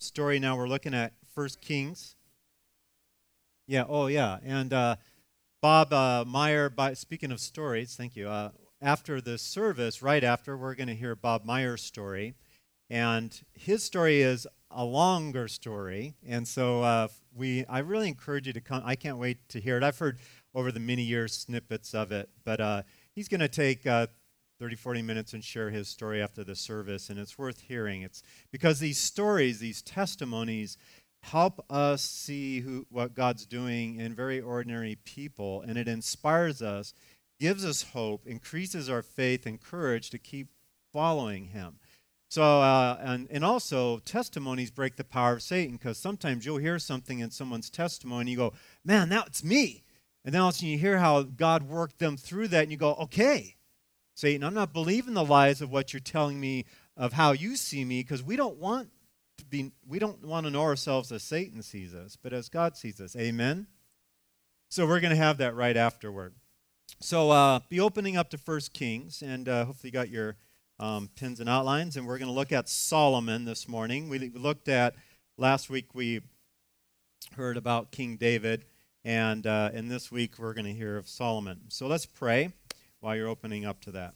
story now. We're looking at First Kings. Yeah, oh yeah. And Bob Meyer, speaking of stories, thank you. After the service, right after, we're going to hear Bob Meyer's story. And his story is a longer story. And so I really encourage you to come. I can't wait to hear it. I've heard over the many years snippets of it. But he's going to take 30, 40 minutes and share his story after the service. And it's worth hearing. It's because these stories, these testimonies, help us see what God's doing in very ordinary people, and it inspires us, gives us hope, increases our faith and courage to keep following Him. So, and also, testimonies break the power of Satan, because sometimes you'll hear something in someone's testimony, and you go, man, that's me. And then all of a sudden you hear how God worked them through that, and you go, okay, Satan, I'm not believing the lies of what you're telling me of how you see me, because we don't want to know ourselves as Satan sees us, but as God sees us. Amen? So we're going to have that right afterward. So be opening up to 1 Kings, and hopefully you got your pins and outlines, and we're going to look at Solomon this morning. We looked at, last week we heard about King David, and this week we're going to hear of Solomon. So let's pray while you're opening up to that.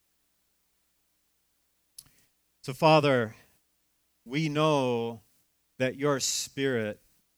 So Father, we know that your Spirit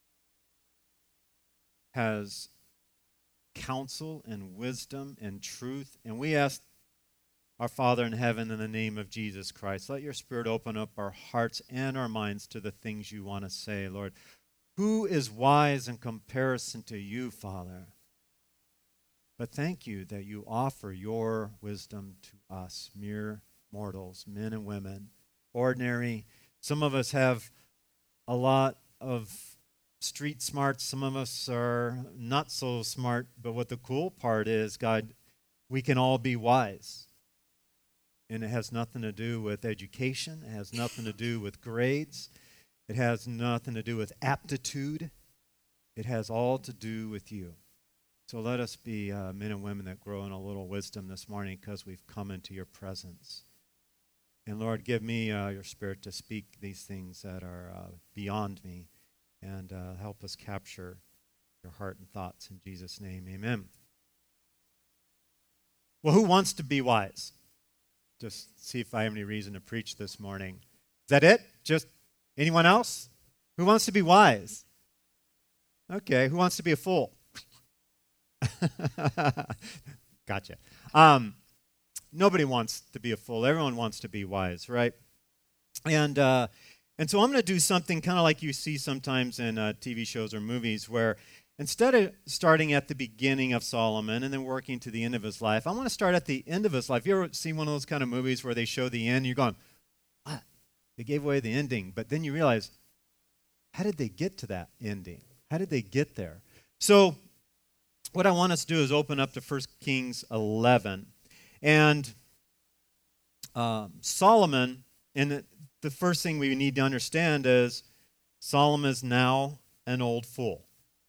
has counsel and wisdom and truth, and we ask our Father in heaven in the name of Jesus Christ, let your Spirit open up our hearts and our minds to the things you want to say, Lord. Who is wise in comparison to you, Father? But thank you that you offer your wisdom to us, mere mortals, men and women, ordinary. Some of us have a lot of street smarts. Some of us are not so smart. But what the cool part is, God, we can all be wise. And it has nothing to do with education. It has nothing to do with grades. It has nothing to do with aptitude. It has all to do with you. So let us be men and women that grow in a little wisdom this morning, because we've come into your presence. And Lord, give me your Spirit to speak these things that are beyond me, and help us capture your heart and thoughts in Jesus' name. Amen. Well, who wants to be wise? Just see if I have any reason to preach this morning. Is that it? Just anyone else? Who wants to be wise? Okay, who wants to be a fool? Gotcha. Nobody wants to be a fool. Everyone wants to be wise, right? And so I'm going to do something kind of like you see sometimes in TV shows or movies, where instead of starting at the beginning of Solomon and then working to the end of his life, I want to start at the end of his life. You ever seen one of those kind of movies where they show the end? You're going, what? They gave away the ending. But then you realize, how did they get to that ending? How did they get there? So what I want us to do is open up to 1 Kings 11. And Solomon, and the first thing we need to understand is Solomon is now an old fool.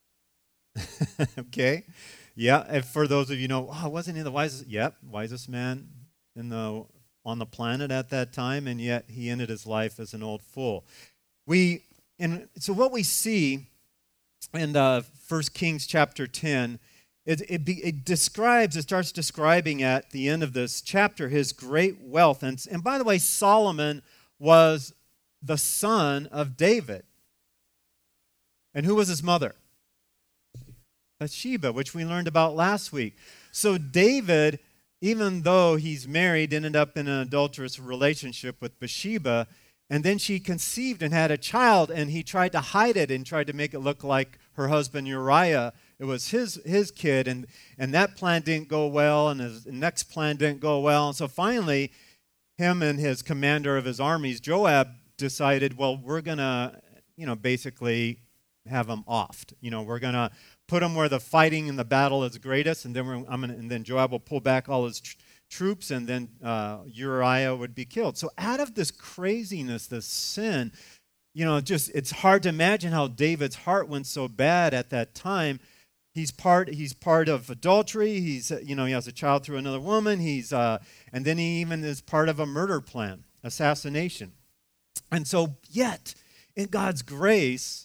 Okay? Yeah, and for those of you who know, wasn't he the wisest? Yep, wisest man on the planet at that time, and yet he ended his life as an old fool. So what we see in 1 Kings chapter 10, it starts describing at the end of this chapter his great wealth. And by the way, Solomon was the son of David. And who was his mother? Bathsheba, which we learned about last week. So David, even though he's married, ended up in an adulterous relationship with Bathsheba, and then she conceived and had a child, and he tried to hide it and tried to make it look like her husband Uriah. It was his kid, and that plan didn't go well, and his next plan didn't go well. And so finally, him and his commander of his armies, Joab, decided, well, we're going to, basically have him offed. We're going to put him where the fighting and the battle is greatest, and then Joab will pull back all his troops, and then Uriah would be killed. So out of this craziness, this sin, it's hard to imagine how David's heart went so bad at that time. He's part of adultery. He has a child through another woman. And then he even is part of a murder plan, assassination. And so, yet, in God's grace,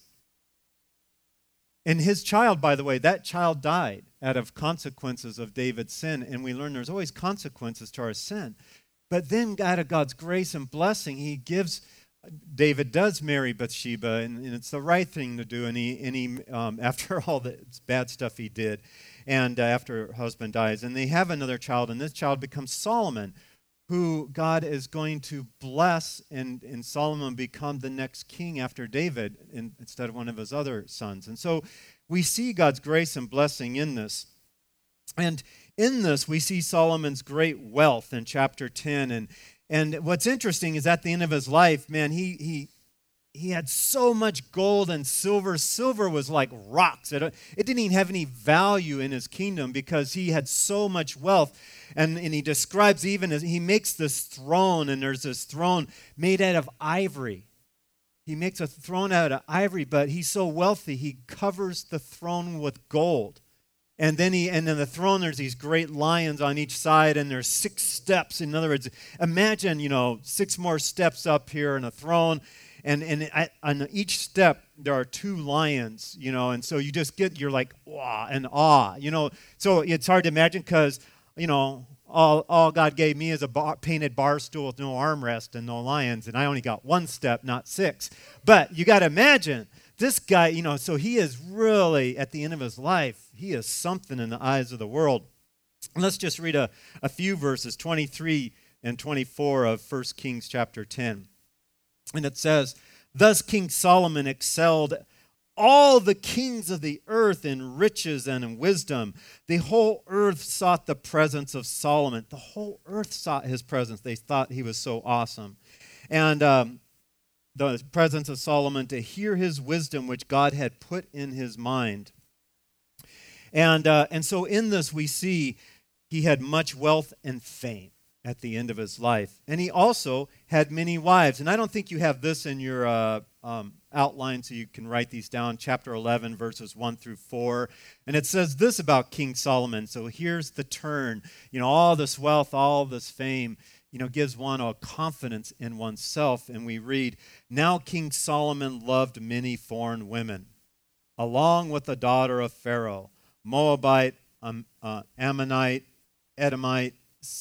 and his child, by the way, that child died out of consequences of David's sin, and we learn there's always consequences to our sin. But then out of God's grace and blessing, David does marry Bathsheba, and it's the right thing to do, and he after all the bad stuff he did, and after her husband dies, and they have another child, and this child becomes Solomon, who God is going to bless, and Solomon become the next king after David instead of one of his other sons. And so we see God's grace and blessing in this. And in this, we see Solomon's great wealth in chapter 10. And what's interesting is at the end of his life, man, he had so much gold and silver. Silver was like rocks. It didn't even have any value in his kingdom because he had so much wealth. And he describes even as he makes this throne, and there's this throne made out of ivory. He makes a throne out of ivory, but he's so wealthy, he covers the throne with gold. And then in the throne, there's these great lions on each side, and there's 6 steps. In other words, imagine, 6 more steps up here in a throne. And on each step, there are 2 lions, and so you're like, wow, and awe, So it's hard to imagine because, all God gave me is a painted bar stool with no armrest and no lions, and I only got 1 step, not 6. But you got to imagine, this guy, so he is really, at the end of his life, he is something in the eyes of the world. Let's just read a few verses, 23 and 24 of 1 Kings chapter 10. And it says, "Thus King Solomon excelled all the kings of the earth in riches and in wisdom. The whole earth sought the presence of Solomon." The whole earth sought his presence. They thought he was so awesome. And the presence of Solomon to hear his wisdom, which God had put in his mind. And so in this we see he had much wealth and fame at the end of his life. And he also had many wives. And I don't think you have this in your outline, so you can write these down. Chapter 11, verses 1 through 4. And it says this about King Solomon. So here's the turn. All this wealth, all this fame, gives one a confidence in oneself. And we read, "Now King Solomon loved many foreign women, along with the daughter of Pharaoh, Moabite, Ammonite, Edomite,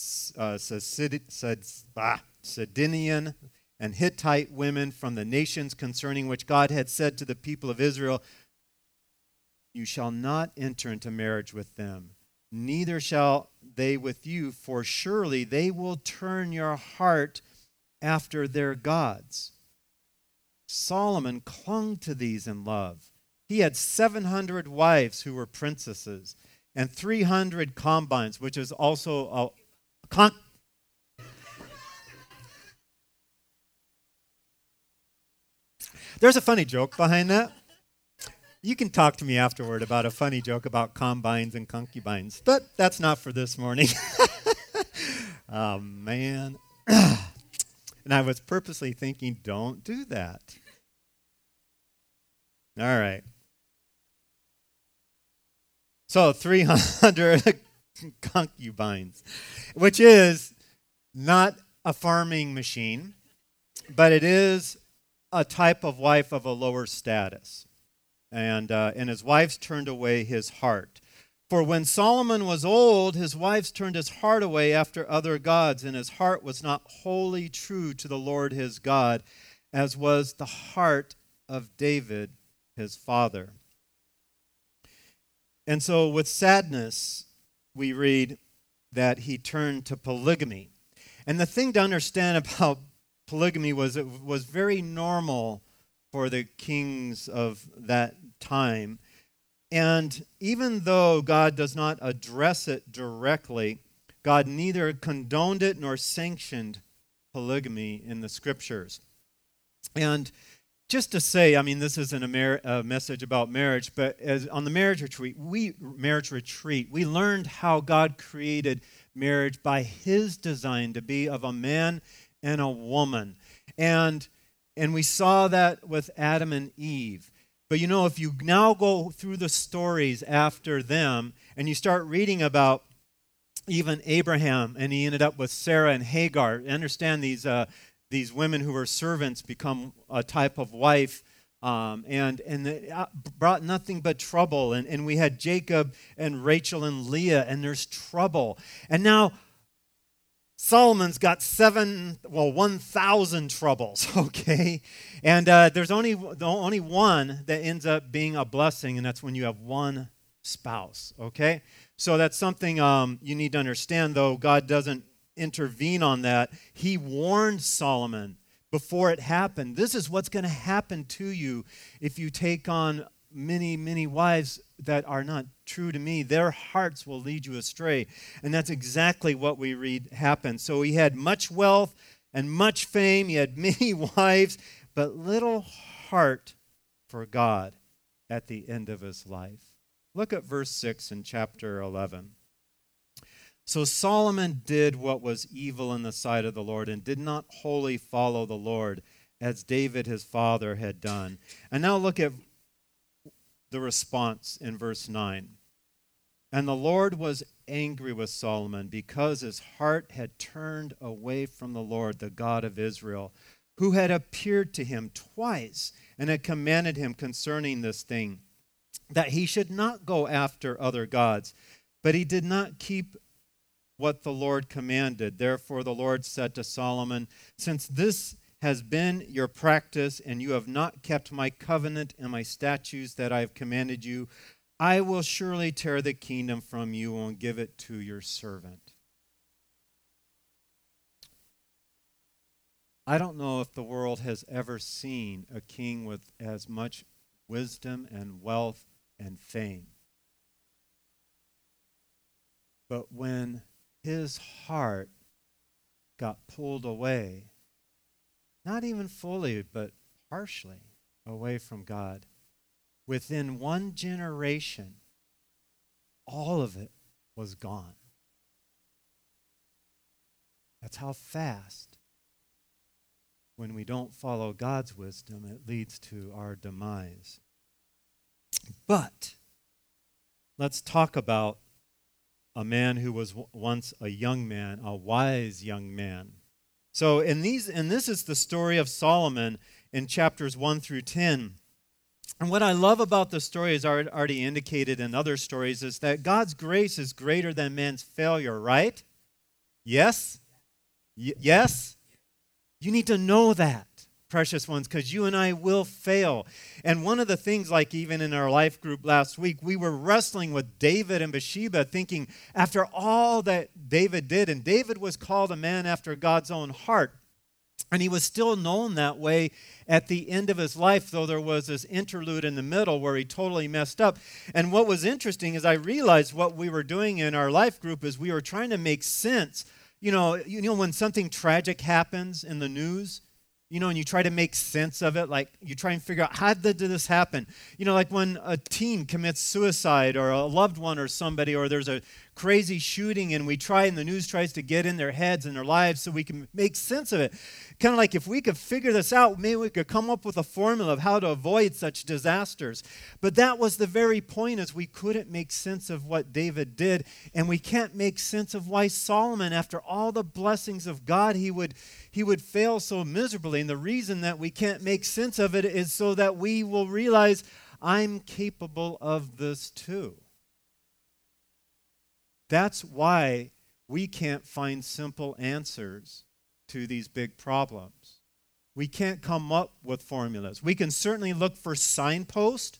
Sidonian, and Hittite women from the nations concerning which God had said to the people of Israel, 'You shall not enter into marriage with them, neither shall they with you, for surely they will turn your heart after their gods.' Solomon clung to these in love. He had 700 wives who were princesses, and 300 concubines, which is also There's a funny joke behind that. You can talk to me afterward about a funny joke about combines and concubines, but that's not for this morning. Oh, man. And I was purposely thinking, don't do that. All right. So 300 concubines, which is not a farming machine, but it is a type of wife of a lower status. And his wives turned away his heart. For when Solomon was old, his wives turned his heart away after other gods, and his heart was not wholly true to the Lord his God, as was the heart of David, his father. And so with sadness, we read that he turned to polygamy. And the thing to understand about polygamy was it was very normal for the kings of that time. And even though God does not address it directly, God neither condoned it nor sanctioned polygamy in the scriptures. And just to say, this isn't a message about marriage, but on the marriage retreat, we learned how God created marriage by his design to be of a man and a woman. And we saw that with Adam and Eve. But if you now go through the stories after them and you start reading about even Abraham, and he ended up with Sarah and Hagar. Understand these these women who were servants become a type of wife, and it brought nothing but trouble. And we had Jacob and Rachel and Leah, and there's trouble. And now Solomon's got 1,000 troubles, okay? And there's only one that ends up being a blessing, and that's when you have one spouse, okay? So that's something you need to understand, though God doesn't intervene on that. He warned Solomon before it happened. This is what's going to happen to you if you take on many, many wives that are not true to me. Their hearts will lead you astray. And that's exactly what we read happened. So he had much wealth and much fame. He had many wives, but little heart for God at the end of his life. Look at verse 6 in chapter 11. So Solomon did what was evil in the sight of the Lord and did not wholly follow the Lord as David his father had done. And now look at the response in verse 9. And the Lord was angry with Solomon because his heart had turned away from the Lord, the God of Israel, who had appeared to him twice and had commanded him concerning this thing, that he should not go after other gods. But he did not keep what the Lord commanded. Therefore the Lord said to Solomon, since this has been your practice, and you have not kept my covenant and my statutes that I have commanded you, I will surely tear the kingdom from you and give it to your servant. I don't know if the world has ever seen a king with as much wisdom and wealth and fame. But when his heart got pulled away, not even fully, but partially away from God, within one generation, all of it was gone. That's how fast, when we don't follow God's wisdom, it leads to our demise. But let's talk about a man who was once a young man, a wise young man. So and this is the story of Solomon in chapters 1 through 10. And what I love about the story, as already indicated in other stories, is that God's grace is greater than man's failure, right? Yes? Yes? You need to know that, precious ones, because you and I will fail. And one of the things, like even in our life group last week, we were wrestling with David and Bathsheba, thinking after all that David did, and David was called a man after God's own heart, and he was still known that way at the end of his life, though there was this interlude in the middle where he totally messed up. And what was interesting is I realized what we were doing in our life group is we were trying to make sense. You know when something tragic happens in the news, and you try to make sense of it, like you try and figure out, how did this happen? Like when a teen commits suicide or a loved one or somebody, or there's a crazy shooting, and the news tries to get in their heads and their lives so we can make sense of it. Kind of like if we could figure this out, maybe we could come up with a formula of how to avoid such disasters. But that was the very point, is we couldn't make sense of what David did, and we can't make sense of why Solomon, after all the blessings of God, he would fail so miserably. And the reason that we can't make sense of it is so that we will realize, I'm capable of this too. That's why we can't find simple answers to these big problems. We can't come up with formulas. We can certainly look for signposts,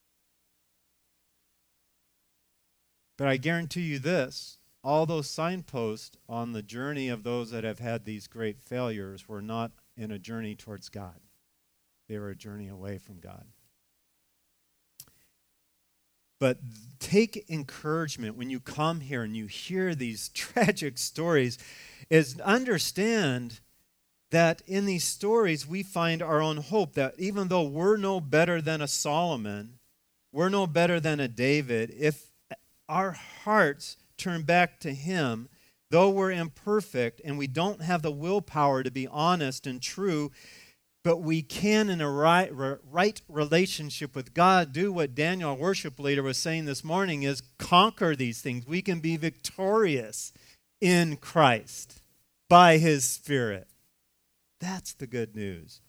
but I guarantee you this, all those signposts on the journey of those that have had these great failures were not in a journey towards God. They were a journey away from God. But take encouragement when you come here and you hear these tragic stories, is understand that in these stories we find our own hope, that even though we're no better than a Solomon, we're no better than a David, if our hearts turn back to him, though we're imperfect and we don't have the willpower to be honest and true, but we can, in a right relationship with God, do what Daniel, our worship leader, was saying this morning, is conquer these things. We can be victorious in Christ by his Spirit. That's the good news.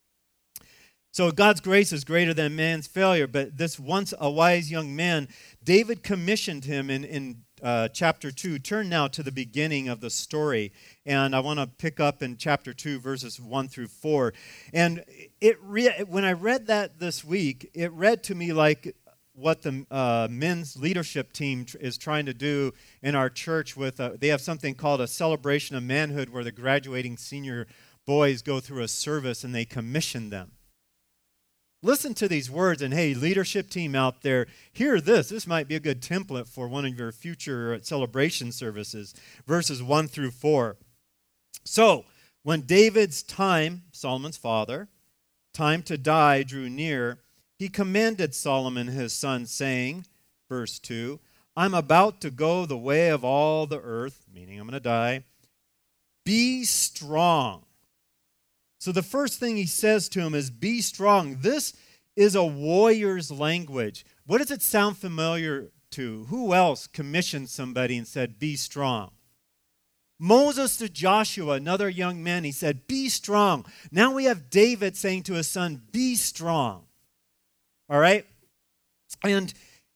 So God's grace is greater than man's failure, but this once a wise young man, David commissioned him in chapter 2. Turn now to the beginning of the story, and I want to pick up in chapter 2, verses 1 through 4. And when I read that this week, it read to me like what the men's leadership team is trying to do in our church. They have something called a celebration of manhood, where the graduating senior boys go through a service and they commission them. Listen to these words, and hey, leadership team out there, hear this. This might be a good template for one of your future celebration services. Verses 1 through 4. So, when David's time, Solomon's father, time to die drew near, he commanded Solomon his son, saying, verse 2, I'm about to go the way of all the earth, meaning I'm going to die. Be strong. So the first thing he says to him is, be strong. This is a warrior's language. What does it sound familiar to? Who else commissioned somebody and said, be strong? Moses to Joshua, another young man, he said, be strong. Now we have David saying to his son, be strong. All right? And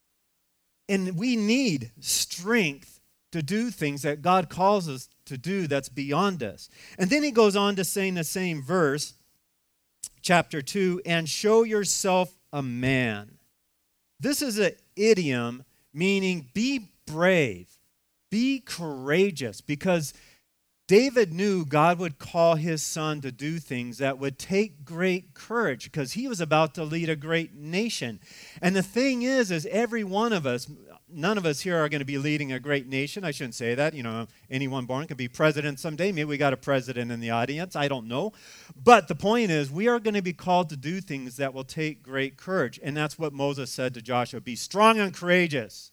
we need strength to do things that God calls us to do that's beyond us. And then he goes on to say in the same verse, chapter 2, and show yourself a man. This is an idiom meaning be brave, be courageous, because David knew God would call his son to do things that would take great courage, because he was about to lead a great nation. And the thing is every one of us, none of us here are going to be leading a great nation. I shouldn't say that. Anyone born can be president someday. Maybe we got a president in the audience. I don't know. But the point is, we are going to be called to do things that will take great courage. And that's what Moses said to Joshua, be strong and courageous.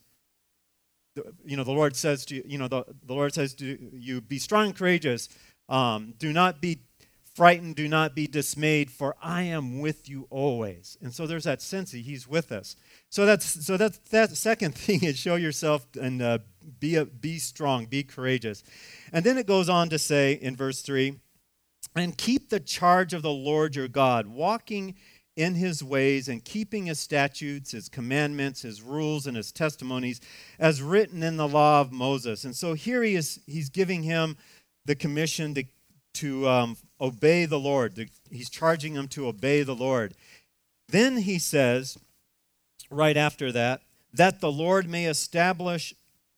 The Lord says to you, the Lord says to you, be strong and courageous. Do not be frightened, do not be dismayed, for I am with you always. And so there's that sense that he's with us. So that's that second thing is show yourself and be strong, be courageous. And then it goes on to say in verse 3, and keep the charge of the Lord your God, walking in his ways and keeping his statutes, his commandments, his rules, and his testimonies, as written in the law of Moses. And so here he's giving him the commission to obey the Lord. He's charging him to obey the Lord. Then he says, right after that the Lord may establish,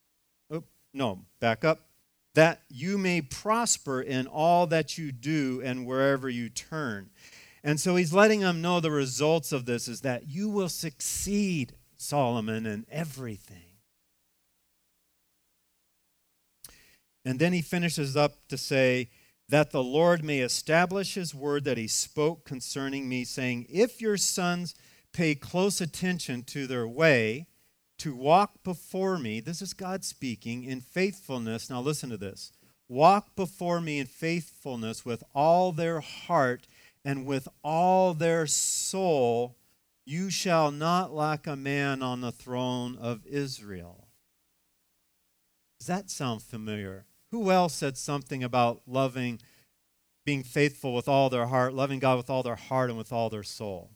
that you may prosper in all that you do and wherever you turn. And so he's letting them know the results of this is that you will succeed, Solomon, in everything. And then he finishes up to say that the Lord may establish his word that he spoke concerning me, saying, if your sons pay close attention to their way, to walk before me, this is God speaking, in faithfulness. Now listen to this. Walk before me in faithfulness with all their heart and with all their soul, you shall not lack a man on the throne of Israel. Does that sound familiar? Who else said something about loving, being faithful with all their heart, loving God with all their heart and with all their soul?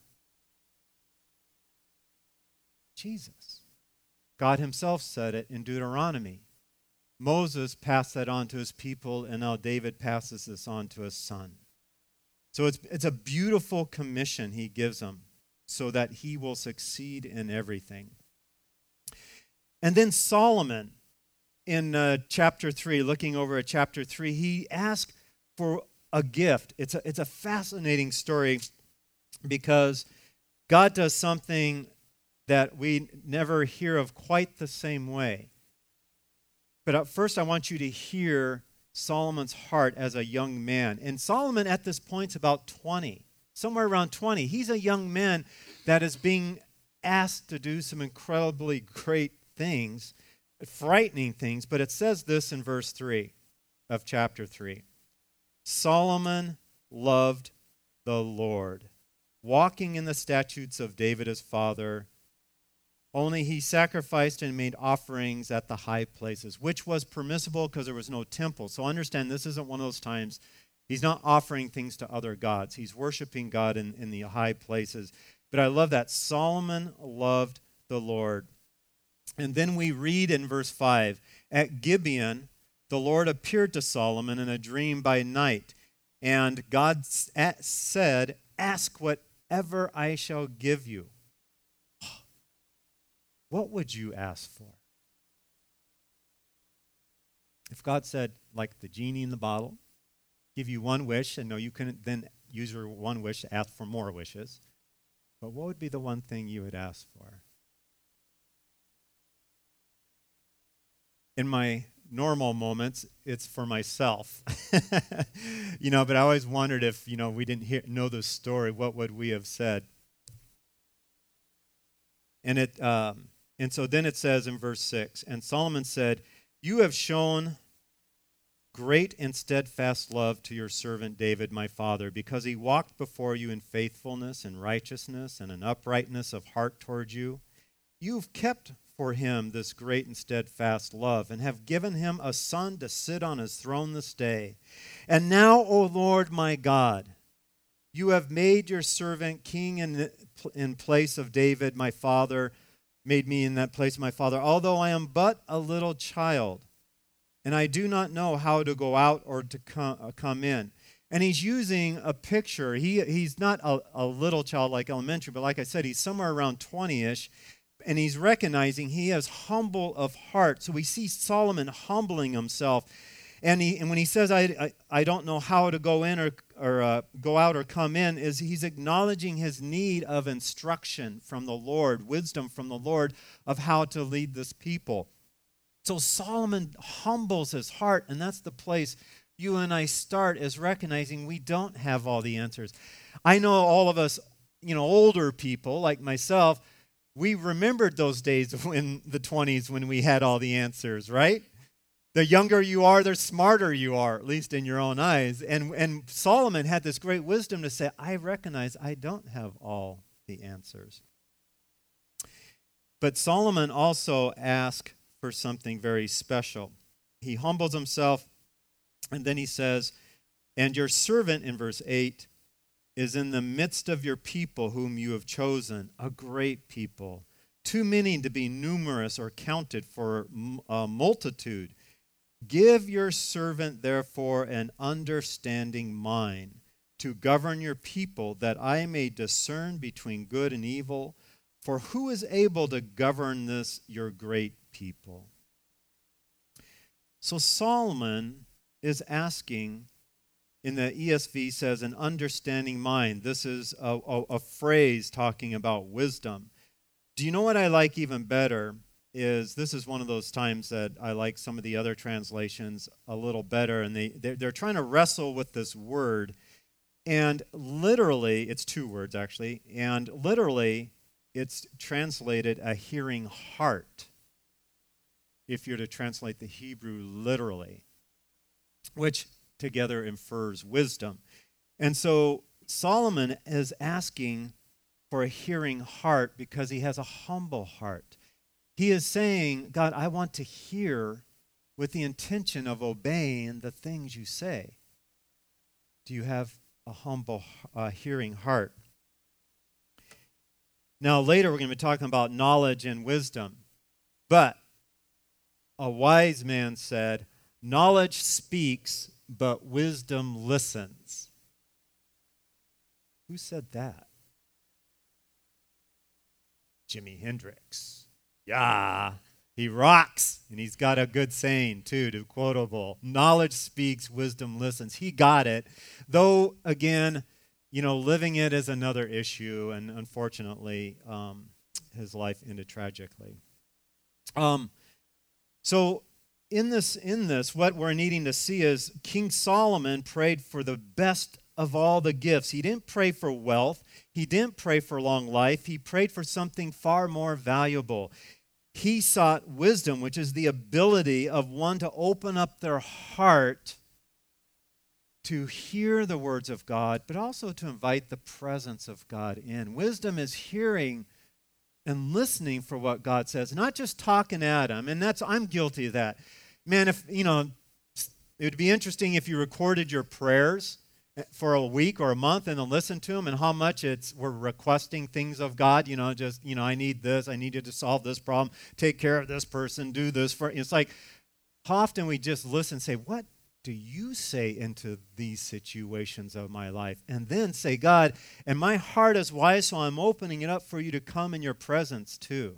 Jesus. God himself said it in Deuteronomy. Moses passed that on to his people, and now David passes this on to his son. So it's a beautiful commission he gives them so that he will succeed in everything. And then Solomon, in chapter 3, looking over at chapter 3, he asked for a gift. It's a fascinating story because God does something that we never hear of quite the same way. But at first I want you to hear Solomon's heart as a young man. And Solomon at this point is about 20, somewhere around 20. He's a young man that is being asked to do some incredibly great things, frightening things. But it says this in verse 3 of chapter 3. Solomon loved the Lord, walking in the statutes of David his father. Only he sacrificed and made offerings at the high places, which was permissible because there was no temple. So understand, this isn't one of those times He's not offering things to other gods. He's worshiping God in the high places. But I love that Solomon loved the Lord. And then we read in verse 5, at Gibeon, the Lord appeared to Solomon in a dream by night. And God said, ask whatever I shall give you. What would you ask for? If God said, like the genie in the bottle, give you one wish, and no, you couldn't then use your one wish to ask for more wishes. But what would be the one thing you would ask for? In my normal moments, it's for myself. But I always wondered if, we didn't know the story, what would we have said? And so then it says in verse 6, and Solomon said, you have shown great and steadfast love to your servant David, my father, because he walked before you in faithfulness and righteousness and an uprightness of heart toward you. You've kept for him this great and steadfast love, and have given him a son to sit on his throne this day. And now, O Lord my God, you have made your servant king in place of David, my father, made me in that place, my father, although I am but a little child, and I do not know how to go out or to come in. And he's using a picture. He's not a little child like elementary, but like I said, he's somewhere around 20-ish, and he's recognizing he is humble of heart. So we see Solomon humbling himself. And when he says, I don't know how to go in or go out or come in, he's acknowledging his need of instruction from the Lord, wisdom from the Lord of how to lead this people. So Solomon humbles his heart, and that's the place you and I start, is recognizing we don't have all the answers. I know all of us, older people like myself, we remembered those days in the 20s when we had all the answers, right? The younger you are, the smarter you are, at least in your own eyes. And Solomon had this great wisdom to say, I recognize I don't have all the answers. But Solomon also asked for something very special. He humbles himself, and then he says, and your servant, in verse 8, is in the midst of your people whom you have chosen, a great people, too many to be numerous or counted for a multitude. Give your servant, therefore, an understanding mind to govern your people, that I may discern between good and evil. For who is able to govern this, your great people? So Solomon is asking, in the ESV says, an understanding mind. This is a phrase talking about wisdom. Do you know what I like even better? This is one of those times that I like some of the other translations a little better, and they're trying to wrestle with this word. And literally, it's two words actually, and literally it's translated a hearing heart, if you're to translate the Hebrew literally, which together infers wisdom. And so Solomon is asking for a hearing heart because he has a humble heart. He is saying, God, I want to hear with the intention of obeying the things you say. Do you have a humble hearing heart? Now, later we're going to be talking about knowledge and wisdom. But a wise man said, knowledge speaks, but wisdom listens. Who said that? Jimi Hendrix. Yeah, he rocks, and he's got a good saying, too, to quotable. Knowledge speaks, wisdom listens. He got it, though, again, living it is another issue, and unfortunately, his life ended tragically. So in this, what we're needing to see is King Solomon prayed for the best of all the gifts. He didn't pray for wealth. He didn't pray for long life. He prayed for something far more valuable. He sought wisdom, which is the ability of one to open up their heart to hear the words of God, but also to invite the presence of God in. Wisdom is hearing and listening for what God says, not just talking at him. And I'm guilty of that. Man, if, It would be interesting if you recorded your prayers for a week or a month and then listen to them and how much we're requesting things of God, I need this, I need you to solve this problem, take care of this person, do this for, it's like, how often we just listen and say, what do you say into these situations of my life? And then say, God, and my heart is wise, so I'm opening it up for you to come in your presence too.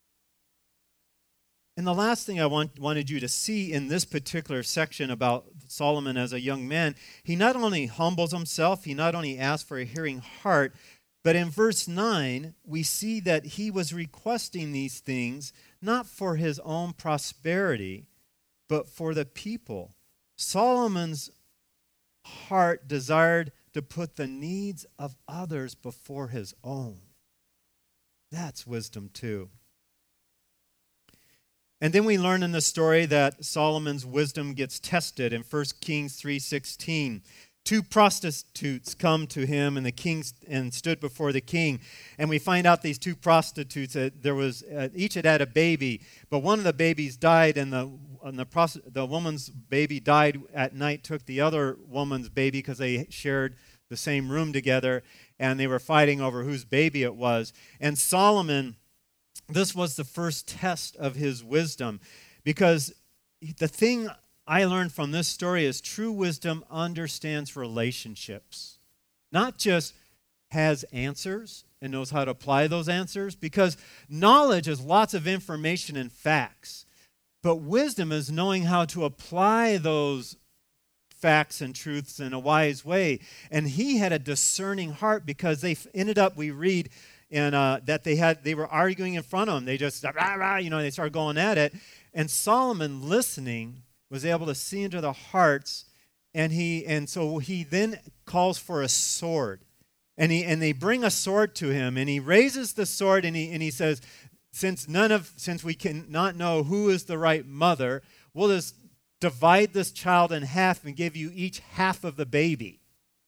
And the last thing I wanted you to see in this particular section about Solomon as a young man, he not only humbles himself, he not only asks for a hearing heart, but in verse 9, we see that he was requesting these things not for his own prosperity, but for the people. Solomon's heart desired to put the needs of others before his own. That's wisdom too. And then we learn in the story that Solomon's wisdom gets tested in 1 Kings 3:16. Two prostitutes come to him and the king and stood before the king. And we find out these two prostitutes, each had a baby, but one of the babies died, and the woman's baby died at night, took the other woman's baby because they shared the same room together, and they were fighting over whose baby it was. And Solomon, this was the first test of his wisdom, because the thing I learned from this story is true wisdom understands relationships, not just has answers and knows how to apply those answers, because knowledge is lots of information and facts, but wisdom is knowing how to apply those facts and truths in a wise way. And he had a discerning heart, because they ended up, we read, and that they were arguing in front of him. They just, they started going at it. And Solomon, listening, was able to see into the hearts, and so he then calls for a sword. And they bring a sword to him, and he raises the sword, and he says, since we cannot know who is the right mother, we'll just divide this child in half and give you each half of the baby.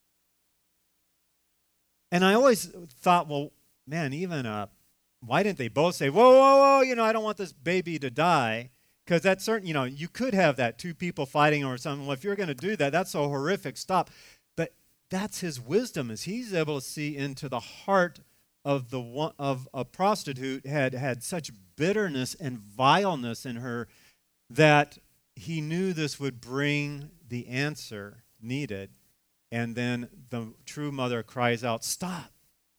And I always thought, well, man, why didn't they both say, whoa, I don't want this baby to die? Because that's certain, you could have that, two people fighting over something. Well, if you're going to do that, that's so horrific, stop. But that's his wisdom, is he's able to see into the heart of a prostitute had such bitterness and vileness in her that he knew this would bring the answer needed. And then the true mother cries out, stop.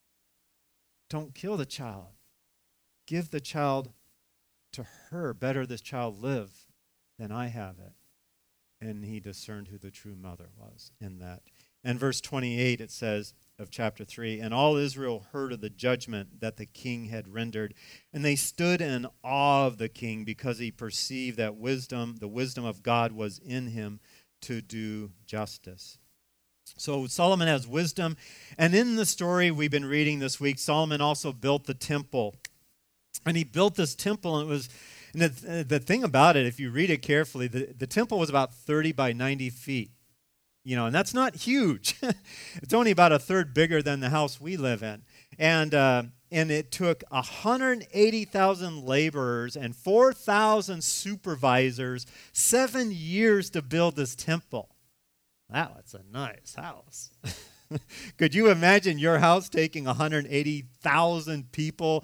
Don't kill the child. Give the child to her. Better this child live than I have it. And he discerned who the true mother was in that. And verse 28, it says, of chapter 3, and all Israel heard of the judgment that the king had rendered, and they stood in awe of the king, because he perceived that the wisdom of God was in him to do justice. So Solomon has wisdom, and in the story we've been reading this week, Solomon also built the temple. And he built this temple, and the thing about it, if you read it carefully, the temple was about 30 by 90 feet. And that's not huge. It's only about a third bigger than the house we live in. And it took 180,000 laborers and 4,000 supervisors 7 years to build this temple. Wow, it's a nice house. Could you imagine your house taking 180,000 people,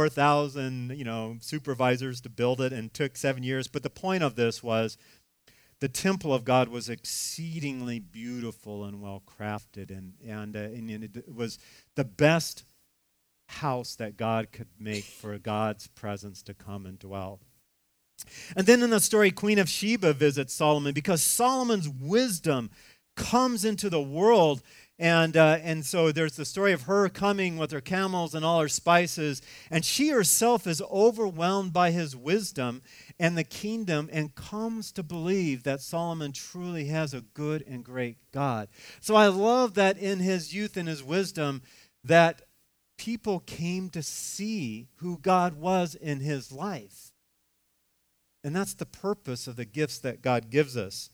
4,000, supervisors to build it, and took 7 years? But the point of this was the temple of God was exceedingly beautiful and well crafted, and it was the best house that God could make for God's presence to come and dwell. And then in the story, Queen of Sheba visits Solomon, because Solomon's wisdom comes into the world. And so there's the story of her coming with her camels and all her spices, and she herself is overwhelmed by his wisdom and the kingdom, and comes to believe that Solomon truly has a good and great God. So I love that in his youth and his wisdom, that people came to see who God was in his life. And that's the purpose of the gifts that God gives us.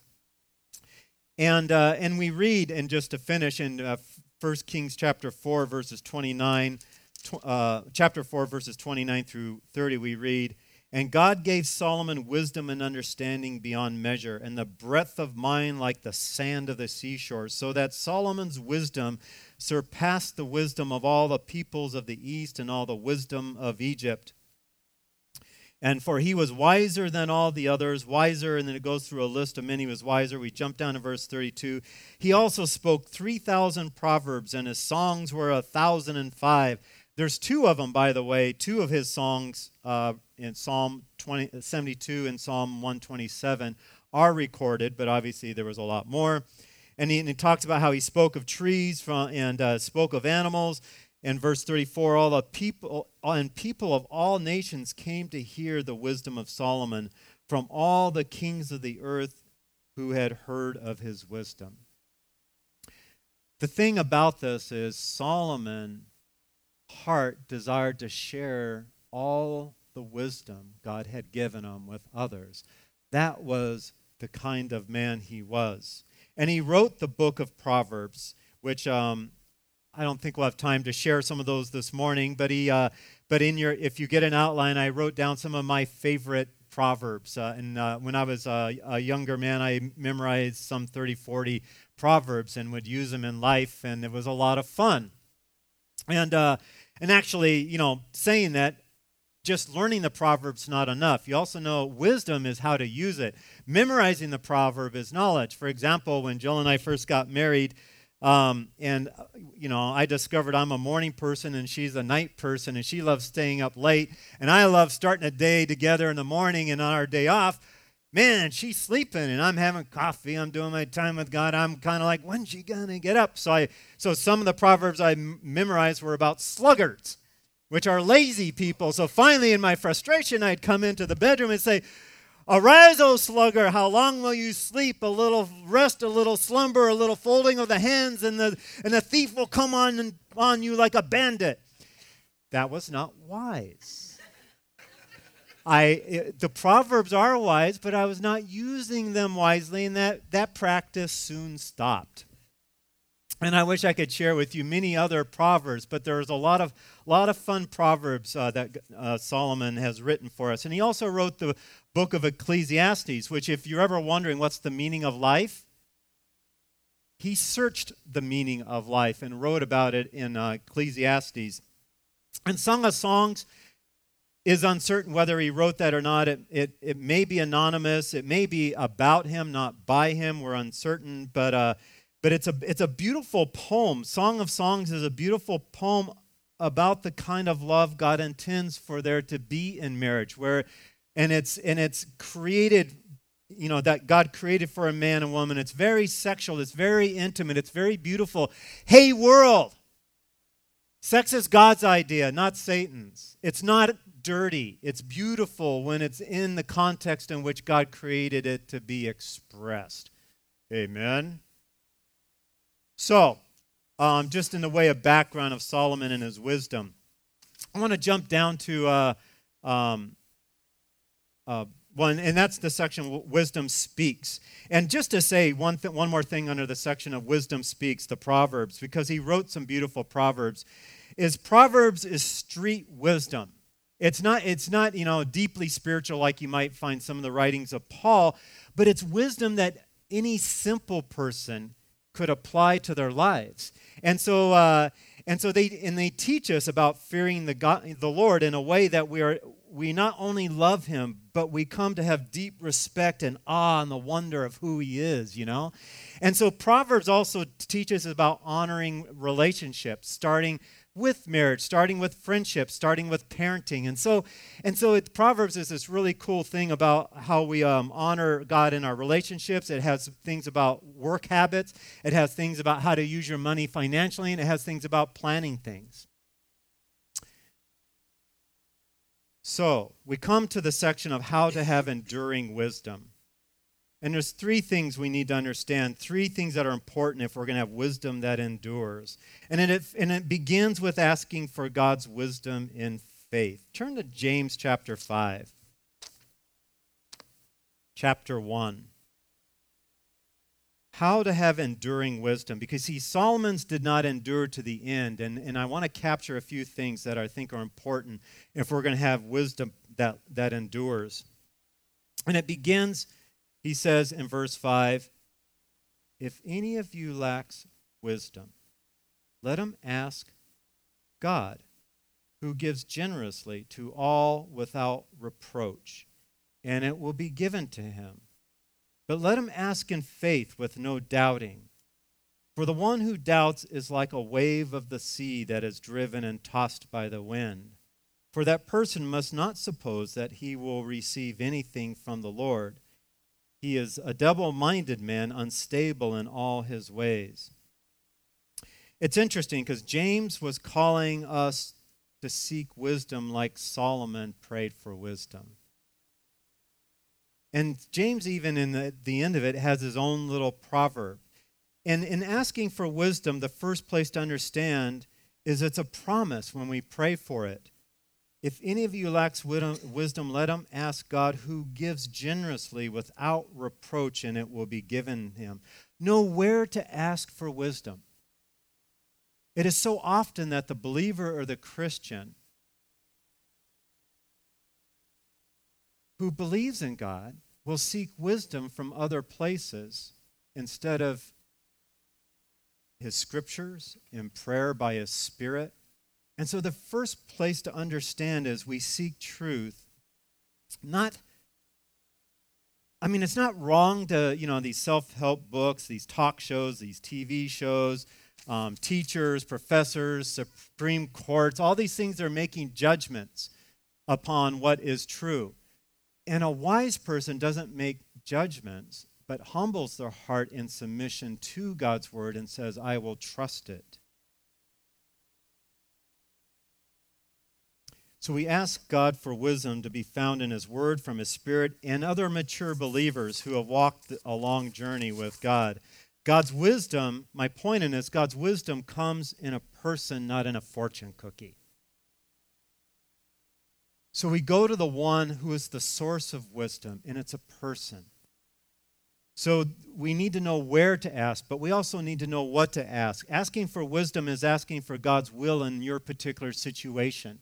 And we read, and just to finish, in 1 Kings chapter 4, verses 29, chapter 4, verses 29 through 30, we read, And God gave Solomon wisdom and understanding beyond measure, and the breadth of mind like the sand of the seashore, so that Solomon's wisdom surpassed the wisdom of all the peoples of the east and all the wisdom of Egypt. And for he was wiser than all the others, wiser, and then it goes through a list of many was wiser. We jump down to verse 32. He also spoke 3,000 proverbs, and his songs were 1,005. There's two of them, by the way, two of his songs in Psalm 72 and Psalm 127 are recorded, but obviously there was a lot more. And he talks about how he spoke of trees and spoke of animals. In verse 34, all the people of all nations came to hear the wisdom of Solomon from all the kings of the earth who had heard of his wisdom. The thing about this is Solomon heart desired to share all the wisdom God had given him with others. That was the kind of man he was. And he wrote the book of Proverbs, which I don't think we'll have time to share some of those this morning, but if you get an outline, I wrote down some of my favorite Proverbs. When I was a younger man, I memorized some 30, 40 Proverbs and would use them in life, and it was a lot of fun. And actually, saying that, just learning the Proverbs not enough. You also know wisdom is how to use it. Memorizing the proverb is knowledge. For example, when Jill and I first got married, I discovered I'm a morning person and she's a night person, and she loves staying up late, and I love starting a day together in the morning, and on our day off, man, she's sleeping and I'm having coffee, I'm doing my time with God. I'm kind of like, when's she gonna get up? So some of the proverbs I memorized were about sluggards, which are lazy people. So finally, in my frustration, I'd come into the bedroom and say, "Arise, O sluggard, how long will you sleep? A little rest, a little slumber, a little folding of the hands, and the thief will come on you like a bandit." That was not wise. The proverbs are wise, but I was not using them wisely, and that practice soon stopped. And I wish I could share with you many other proverbs, but there's a lot of fun proverbs that Solomon has written for us. And he also wrote the book of Ecclesiastes, which, if you're ever wondering what's the meaning of life, he searched the meaning of life and wrote about it in Ecclesiastes. And Song of Songs is uncertain whether he wrote that or not. It may be anonymous. It may be about him, not by him. We're uncertain, but it's a beautiful poem. Song of Songs is a beautiful poem about the kind of love God intends for there to be in marriage, and it's created, that God created for a man and woman. It's very sexual. It's very intimate. It's very beautiful. Hey, world! Sex is God's idea, not Satan's. It's not dirty. It's beautiful when it's in the context in which God created it to be expressed. Amen. So, just in the way of background of Solomon and his wisdom, I want to jump down to one, and that's the section Wisdom Speaks. And just to say one more thing under the section of Wisdom Speaks, the Proverbs, because he wrote some beautiful Proverbs, Proverbs is street wisdom. It's not deeply spiritual like you might find some of the writings of Paul, but it's wisdom that any simple person could apply to their lives. And so they teach us about fearing the Lord in a way that we not only love him, but we come to have deep respect and awe and the wonder of who he is, And so Proverbs also teaches us about honoring relationships, starting with marriage, starting with friendship, starting with parenting. And so Proverbs is this really cool thing about how we honor God in our relationships. It has things about work habits. It has things about how to use your money financially, and it has things about planning things. So we come to the section of how to have enduring wisdom. And there's three things we need to understand, three things that are important if we're going to have wisdom that endures. And it begins with asking for God's wisdom in faith. Turn to James chapter 5. Chapter 1. how to have enduring wisdom. Because, see, Solomon's did not endure to the end. And I want to capture a few things that I think are important if we're going to have wisdom that endures. And it begins, he says in verse 5, if any of you lacks wisdom, let him ask God, who gives generously to all without reproach, and it will be given to him. But let him ask in faith with no doubting. For the one who doubts is like a wave of the sea that is driven and tossed by the wind. For that person must not suppose that he will receive anything from the Lord. He is a double-minded man, unstable in all his ways. It's interesting because James was calling us to seek wisdom like Solomon prayed for wisdom. And James, even in the end of it, has his own little proverb. And in asking for wisdom, the first place to understand is it's a promise when we pray for it. If any of you lacks wisdom, let him ask God, who gives generously without reproach, and it will be given him. Know where to ask for wisdom. It is so often that the believer or the Christian who believes in God will seek wisdom from other places instead of his scriptures, in prayer by his Spirit. And so the first place to understand is we seek truth. It's not wrong to, these self-help books, these talk shows, these TV shows, teachers, professors, Supreme Courts, all these things are making judgments upon what is true. And a wise person doesn't make judgments, but humbles their heart in submission to God's word and says, I will trust it. So we ask God for wisdom to be found in his word, from his Spirit, and other mature believers who have walked a long journey with God. God's wisdom, my point in this, God's wisdom comes in a person, not in a fortune cookie. So we go to the one who is the source of wisdom, and it's a person. So we need to know where to ask, but we also need to know what to ask. Asking for wisdom is asking for God's will in your particular situation.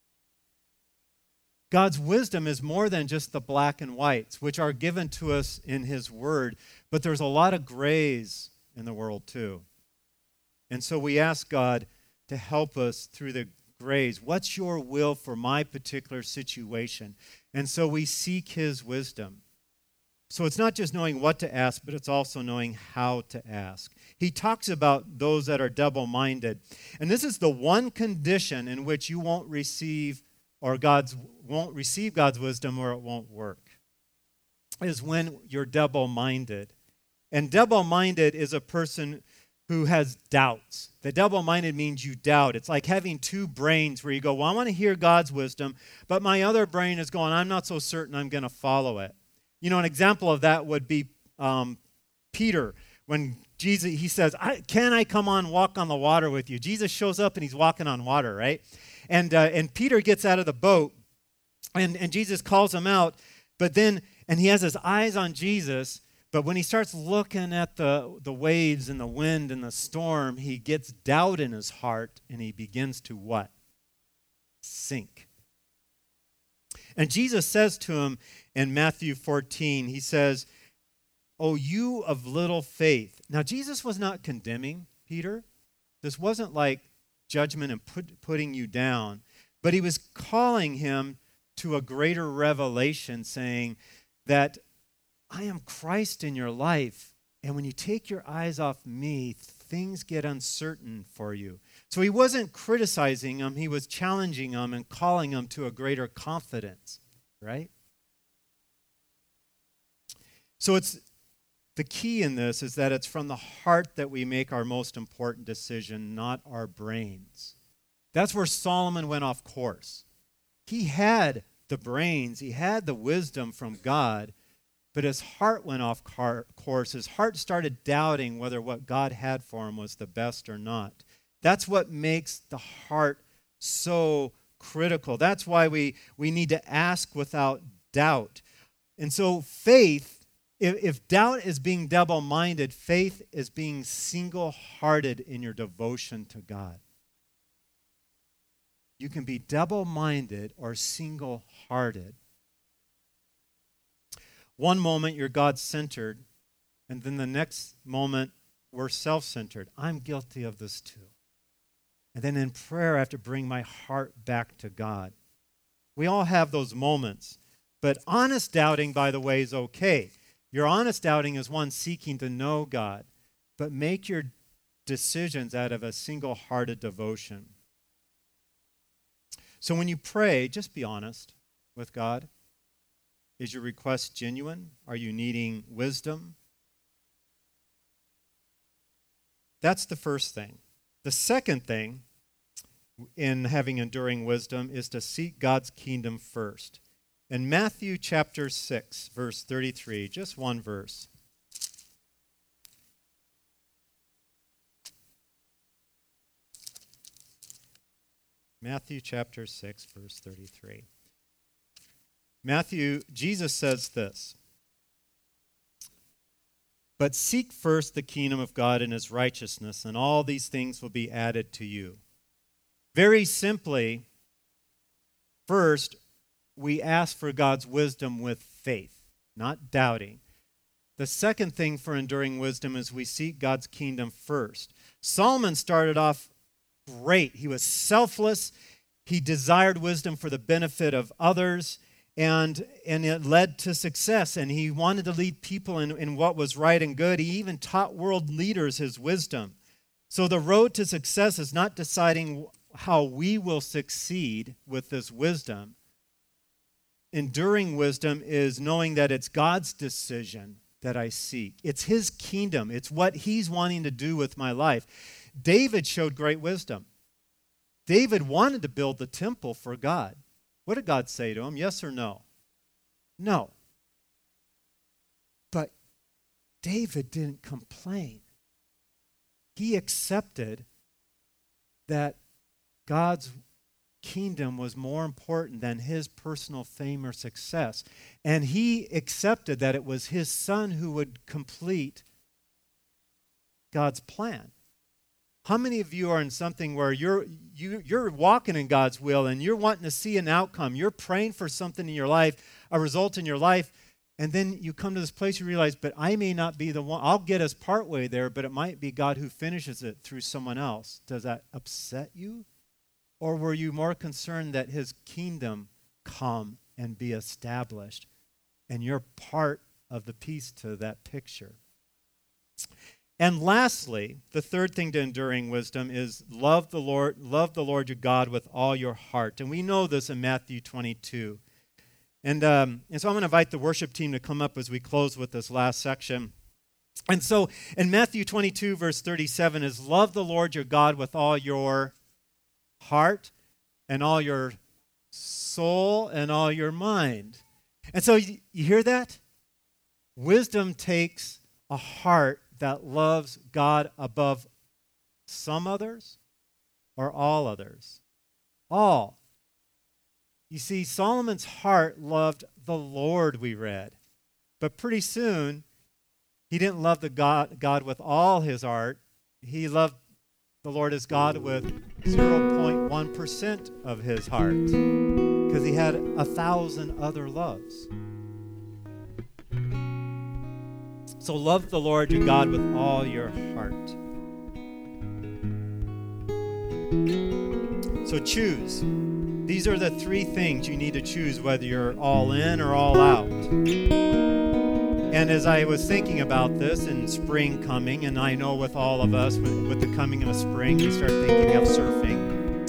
God's wisdom is more than just the black and whites, which are given to us in his word, but there's a lot of grays in the world too. And so we ask God to help us through the grays. What's your will for my particular situation? And so we seek his wisdom. So it's not just knowing what to ask, but it's also knowing how to ask. He talks about those that are double-minded. And this is the one condition in which you won't receive God's wisdom, or it won't work, is when you're double-minded. And double-minded is a person who has doubts. The double-minded means you doubt. It's like having two brains where you go, well, I want to hear God's wisdom, but my other brain is going, I'm not so certain I'm going to follow it. An example of that would be Peter. When Jesus, he says, can I come walk on the water with you? Jesus shows up and he's walking on water, right? And Peter gets out of the boat, and Jesus calls him out, and he has his eyes on Jesus, but when he starts looking at the waves and the wind and the storm, he gets doubt in his heart, and he begins to what? Sink. And Jesus says to him in Matthew 14, he says, "Oh, you of little faith." Now, Jesus was not condemning Peter. This wasn't like judgment and putting you down, but he was calling him to a greater revelation, saying that I am Christ in your life, and when you take your eyes off me, things get uncertain for you. So he wasn't criticizing him, he was challenging him and calling him to a greater confidence, right? So the key in this is that it's from the heart that we make our most important decision, not our brains. That's where Solomon went off course. He had the brains, he had the wisdom from God, but his heart went off course. His heart started doubting whether what God had for him was the best or not. That's what makes the heart so critical. That's why we need to ask without doubt. And so faith If doubt is being double-minded, faith is being single-hearted in your devotion to God. You can be double-minded or single-hearted. One moment you're God-centered, and then the next moment we're self-centered. I'm guilty of this too. And then in prayer, I have to bring my heart back to God. We all have those moments. But honest doubting, by the way, is okay. Your honest doubting is one seeking to know God. But make your decisions out of a single-hearted devotion. So when you pray, just be honest with God. Is your request genuine? Are you needing wisdom? That's the first thing. The second thing in having enduring wisdom is to seek God's kingdom first. In Matthew chapter 6, verse 33, just one verse. Matthew chapter 6, verse 33. Jesus says this, "But seek first the kingdom of God and his righteousness, and all these things will be added to you." Very simply, first, we ask for God's wisdom with faith, not doubting. The second thing for enduring wisdom is we seek God's kingdom first. Solomon started off great. He was selfless. He desired wisdom for the benefit of others. And it led to success, and he wanted to lead people in what was right and good. He even taught world leaders his wisdom. So the road to success is not deciding how we will succeed with this wisdom. Enduring wisdom is knowing that it's God's decision that I seek. It's his kingdom. It's what he's wanting to do with my life. David showed great wisdom. David wanted to build the temple for God. What did God say to him? Yes or no? No. But David didn't complain. He accepted that God's kingdom was more important than his personal fame or success. And he accepted that it was his son who would complete God's plan. How many of you are in something where you're walking in God's will and you're wanting to see an outcome? You're praying for something in your life, a result in your life, and then you come to this place you realize, but I may not be the one. I'll get us partway there, but it might be God who finishes it through someone else. Does that upset you? Or were you more concerned that his kingdom come and be established, and you're part of the piece to that picture? And lastly, the third thing to enduring wisdom is love the Lord your God with all your heart. And we know this in Matthew 22. And so I'm going to invite the worship team to come up as we close with this last section. And so in Matthew 22, verse 37 is love the Lord your God with all your heart and all your soul and all your mind. And so you hear that? Wisdom takes a heart that loves God above some others or all others. All. You see, Solomon's heart loved the Lord, we read. But pretty soon, he didn't love the God with all his heart. He loved the Lord as God with 0.1% of his heart because he had 1,000 other loves. So love the Lord your God with all your heart. So choose. These are the three things you need to choose, whether you're all in or all out. And as I was thinking about this and spring coming, and I know with all of us, with the coming of spring, we start thinking of surfing.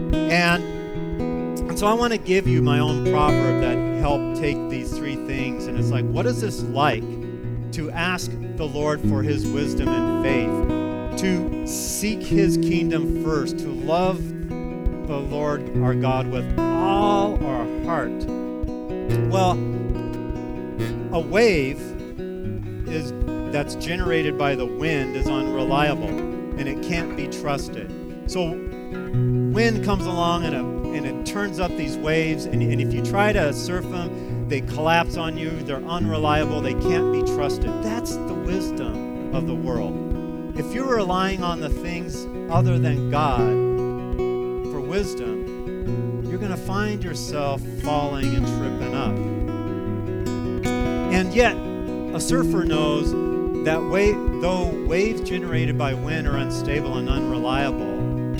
And so I want to give you my own proverb that helped take these three things. And it's like, what is this like? To ask the Lord for his wisdom and faith, to seek his kingdom first, to love the Lord our God with all our heart. Well, a wave that's generated by the wind is unreliable and it can't be trusted. So wind comes along and it turns up these waves, and if you try to surf them, they collapse on you, they're unreliable, they can't be trusted. That's the wisdom of the world. If you're relying on the things other than God for wisdom, you're going to find yourself falling and tripping up. And yet, a surfer knows that though waves generated by wind are unstable and unreliable,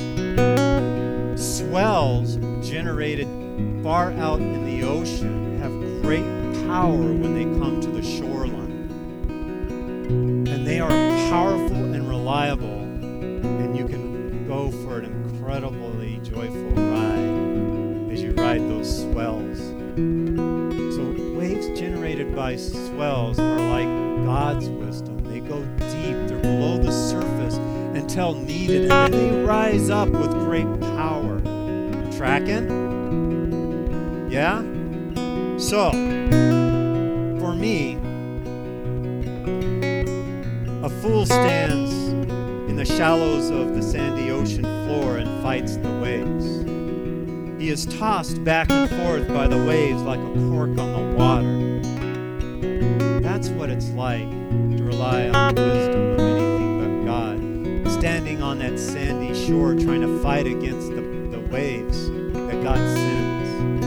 swells generated far out in the ocean have great power when they come to the shoreline. And they are powerful and reliable, and you can go for an incredibly joyful ride as you ride those swells. So waves generated by swells are like God's wisdom. They go deep, they're below the surface until needed, and then they rise up with great power. Tracking? Yeah? So, for me, a fool stands in the shallows of the sandy ocean floor and fights the waves. He is tossed back and forth by the waves like a cork on the water. That's what it's like to rely on the wisdom of anything but God. Standing on that sandy shore trying to fight against the waves that God sends.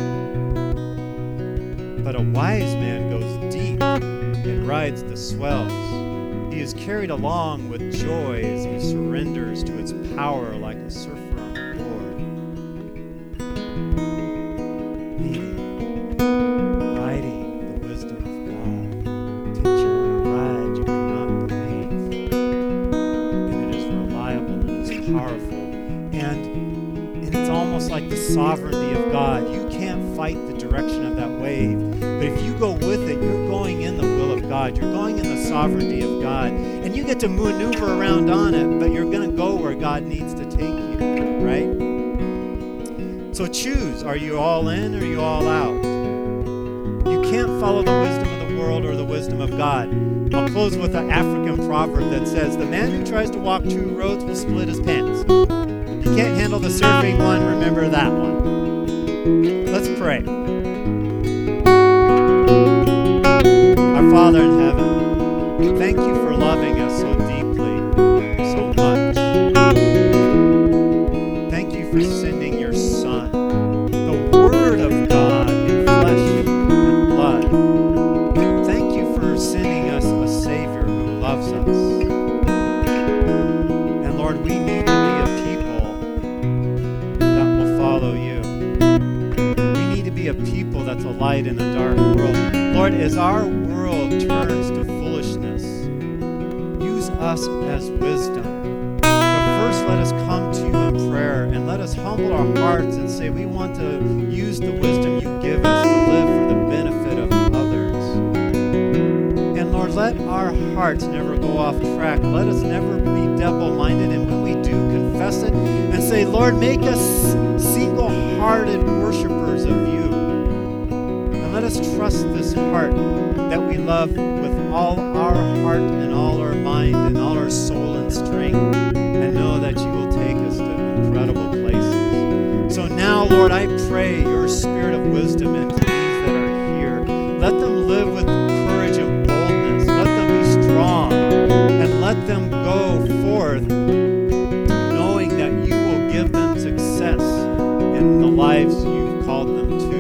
But a wise man goes deep and rides the swells. He is carried along with joy as he surrenders to its power like a surfer on the board. Riding the wisdom of God takes you on a ride you cannot believe. And it is reliable and it's powerful. And it's almost like the sovereignty of God. You can't fight the direction of that wave. But if you go with it, you're going in the will of God. You're going in the sovereignty of God. And you get to maneuver around on it, but you're going to go where God needs to take you, right? So choose. Are you all in or are you all out? You can't follow the wisdom of the world or the wisdom of God. I'll close with an African proverb that says, the man who tries to walk two roads will split his pants. If you can't handle the surfing one, remember that one. Let's pray. Our Father in heaven, thank you for loving us so deeply, so much. Thank you for sending your Son, the Word of God in flesh and blood. Thank you for sending us a Savior who loves us. And Lord, we need to be a people that will follow you. We need to be a people that's a light in a dark world. Lord, as our world turns to foolishness, use us as wisdom. But first, let us come to you in prayer and let us humble our hearts and say we want to use the wisdom you give us to live for the benefit of others. And Lord, let our hearts never go off track. Let us never be double-minded. And when we do, confess it and say, Lord, make us single-hearted worshipers of you. Let us trust this heart that we love with all our heart and all our mind and all our soul and strength, and know that you will take us to incredible places. So now, Lord, I pray your spirit of wisdom into these that are here. Let them live with courage and boldness. Let them be strong, and let them go forth knowing that you will give them success in the lives you've called them to.